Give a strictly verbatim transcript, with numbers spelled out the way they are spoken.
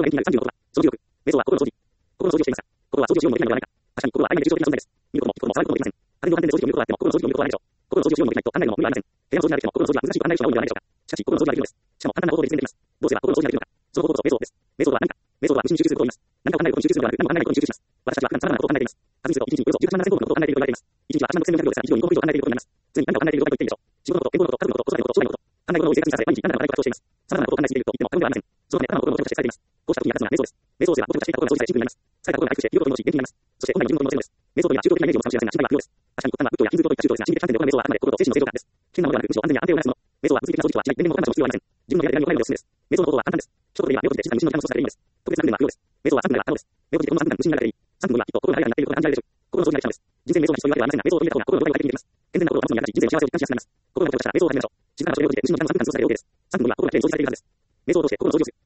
心が元気になるさんじゅうのことだ。そのじゅうろく、瞑想は心の掃除。心の掃除をしていました。心は掃除をしようにもできないのではないか。確かに心は曖昧で抽象的な存在です。見ることも聞くことも触ることもできません。風の観点で掃除機を見ることがあっても、心の掃除を見ることはないでしょう。心の掃除をしようにもできないと案内のも無理はありません。部屋の掃除ができても、心の掃除は難しいと案内をしても無理はないでしょうか。しかし、心の掃除ができるのです。しかも簡単な方法で実現できます。どうすれば心の掃除ができるのか。その方法こそ瞑想です。瞑想とは何か。瞑想とは無心に集中することを言います。何かを考えることに集中するのではなく、何も考えないことに集中します。私たちは普段様々なことを考えています。数にすると、いちにちにおよそじゅうはちまんななせん項目のことを考えていると言われています。いちにちははちまんろくせんよんひゃくびょうですが、いちにちをにこうぶ以上考えていることになります。常に何かを考えている状態と言っていいでしょう。仕事のこと、健康のこと、家族のこと、子育てのこと、将来のこと、考え物を生活にさせ、毎日何らかの課題をしています。様々なことを考えすぎていると言っても過言ではありません。そのため、頭の心のこととして使えています。こうした時に役立つのが瞑想です。瞑想をすれば、ごとく化していた心が掃除されシンプルになります。疲れた心が回復して、言うことに戻し、元気になります。そして、本来の自分の持ちるのです。瞑想というのは中途的なイメージを持つかもしれませんが、真理は不要です。確かに、骨幹は仏教やヒンズー教といった宗教ですが、心理的観点で行う瞑想はあくまで心と精神の正常感です。危険なものではなく、むしろ安全や安定を促すもの。瞑想は物理的な掃除とは違い、年齢も我慢する必要はありません。自分の部屋で何を考えるのでおすすめです。瞑想の方法は簡単です。一言で言えば、目を閉じて静かに無心の時間を過ごすだけでいいのです。特別な訓練は不要です。瞑想はさんぷんなら可能です。目を閉じてこのさんぷん間無心になるだけでいい。さんぷん後にはきっと心が晴れやかになっていることが感じられるでしょう。心の掃除ができたのです。人生瞑想が必要というわけではありませんが、瞑想を取り入れた方が心の誤解を解決できます。健全な心を保つのに役立ち、人生の幸せを実感しやすくなります。心の誤解をしたら瞑想を始めましょう。静かな場所で目を閉じて無心の時間をさんぷんかん過ごすだけで OK です。さんぷん後には心がきれいに掃除されているはずです。瞑想を通して心の掃除をする。